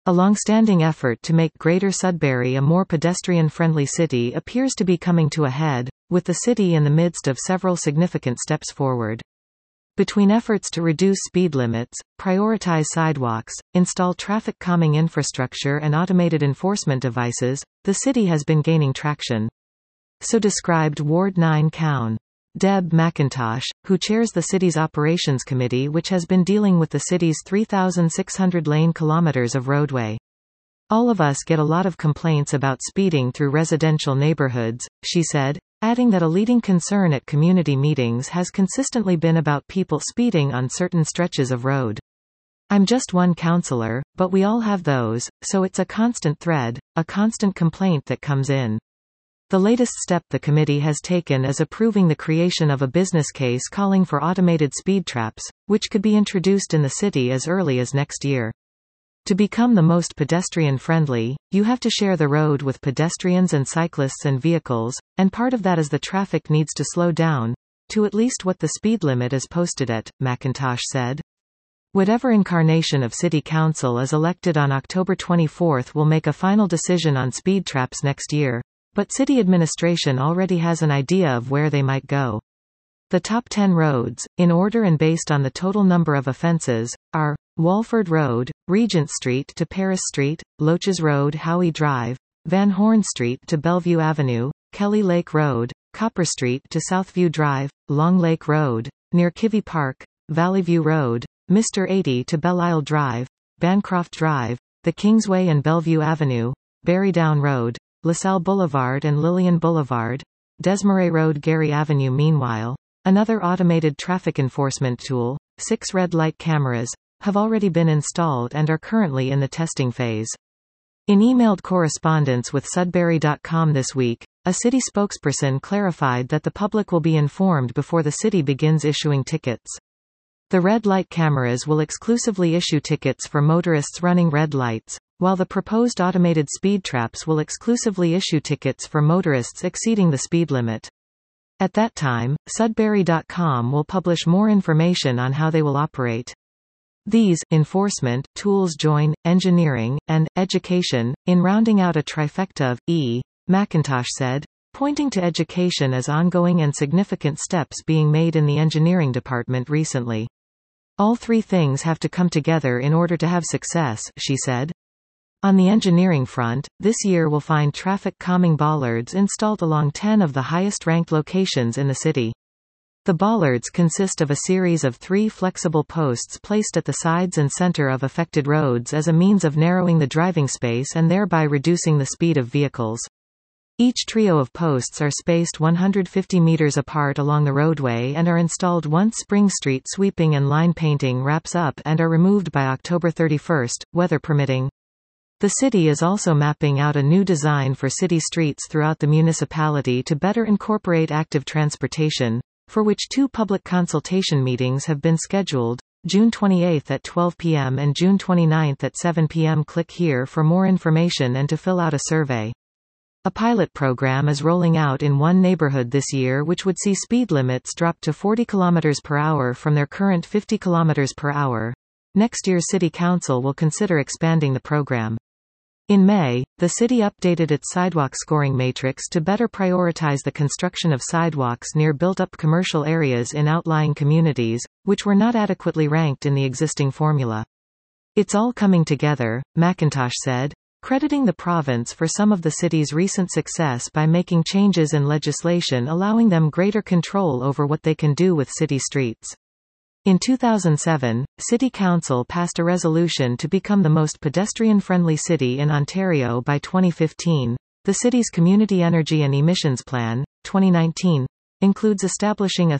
A long-standing effort to make Greater Sudbury a more pedestrian-friendly city appears to be coming to a head, with the city in the midst of several significant steps forward. Between efforts to reduce speed limits, prioritize sidewalks, install traffic calming infrastructure and automated enforcement devices, the city has been gaining traction. So described Ward 9 Coun. Deb McIntosh, who chairs the city's operations committee which has been dealing with the city's 3,600 lane kilometers of roadway. All of us get a lot of complaints about speeding through residential neighborhoods, she said, adding that a leading concern at community meetings has consistently been about people speeding on certain stretches of road. I'm just one councillor, but we all have those, so it's a constant thread, a constant complaint that comes in. The latest step the committee has taken is approving the creation of a business case calling for automated speed traps, which could be introduced in the city as early as next year. To become the most pedestrian-friendly, you have to share the road with pedestrians and cyclists and vehicles, and part of that is the traffic needs to slow down, to at least what the speed limit is posted at, McIntosh said. Whatever incarnation of City Council is elected on October 24 will make a final decision on speed traps next year. But city administration already has an idea of where they might go. The top 10 roads, in order and based on the total number of offences, are Walford Road, Regent Street to Paris Street, Loches Road, Howie Drive, Van Horn Street to Bellevue Avenue, Kelly Lake Road, Copper Street to Southview Drive, Long Lake Road, near Kivy Park, Valleyview Road, Mr. 80 to Belle Isle Drive, Bancroft Drive, the Kingsway and Bellevue Avenue, Barrydown Road, LaSalle Boulevard and Lillian Boulevard, Desmarais Road, Gary Avenue. Meanwhile, another automated traffic enforcement tool, 6 red light cameras, have already been installed and are currently in the testing phase. In emailed correspondence with Sudbury.com this week, a city spokesperson clarified that the public will be informed before the city begins issuing tickets. The red light cameras will exclusively issue tickets for motorists running red lights, while the proposed automated speed traps will exclusively issue tickets for motorists exceeding the speed limit. At that time, Sudbury.com will publish more information on how they will operate. These enforcement tools join engineering and education in rounding out a trifecta of McIntosh said, pointing to education as ongoing and significant steps being made in the engineering department recently. All three things have to come together in order to have success, she said. On the engineering front, this year will find traffic calming bollards installed along 10 of the highest-ranked locations in the city. The bollards consist of a series of 3 flexible posts placed at the sides and center of affected roads as a means of narrowing the driving space and thereby reducing the speed of vehicles. Each trio of posts are spaced 150 meters apart along the roadway and are installed once Spring Street sweeping and line painting wraps up and are removed by October 31, weather permitting. The city is also mapping out a new design for city streets throughout the municipality to better incorporate active transportation, for which 2 public consultation meetings have been scheduled, June 28 at 12 p.m. and June 29 at 7 p.m. Click here for more information and to fill out a survey. A pilot program is rolling out in one neighborhood this year which would see speed limits drop to 40 km per hour from their current 50 km per hour. Next year's City Council will consider expanding the program. In May, the city updated its sidewalk scoring matrix to better prioritize the construction of sidewalks near built-up commercial areas in outlying communities, which were not adequately ranked in the existing formula. It's all coming together, McIntosh said, crediting the province for some of the city's recent success by making changes in legislation allowing them greater control over what they can do with city streets. In 2007, City Council passed a resolution to become the most pedestrian-friendly city in Ontario by 2015. The city's Community Energy and Emissions Plan, 2019, includes establishing a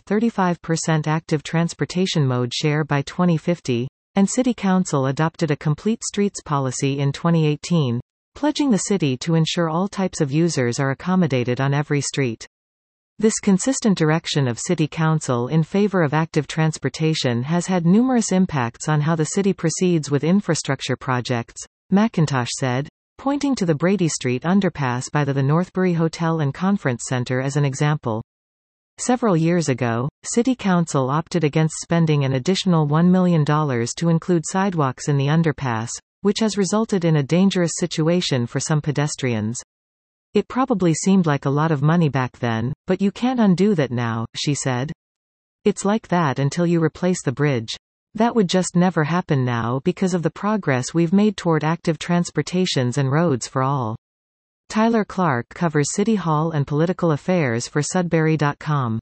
35% active transportation mode share by 2050, and City Council adopted a complete streets policy in 2018, pledging the city to ensure all types of users are accommodated on every street. This consistent direction of City Council in favor of active transportation has had numerous impacts on how the city proceeds with infrastructure projects, McIntosh said, pointing to the Brady Street underpass by the Northbury Hotel and Conference Centre as an example. Several years ago, City Council opted against spending an additional $1 million to include sidewalks in the underpass, which has resulted in a dangerous situation for some pedestrians. It probably seemed like a lot of money back then, but you can't undo that now, she said. It's like that until you replace the bridge. That would just never happen now because of the progress we've made toward active transportations and roads for all. Tyler Clark covers City Hall and political affairs for Sudbury.com.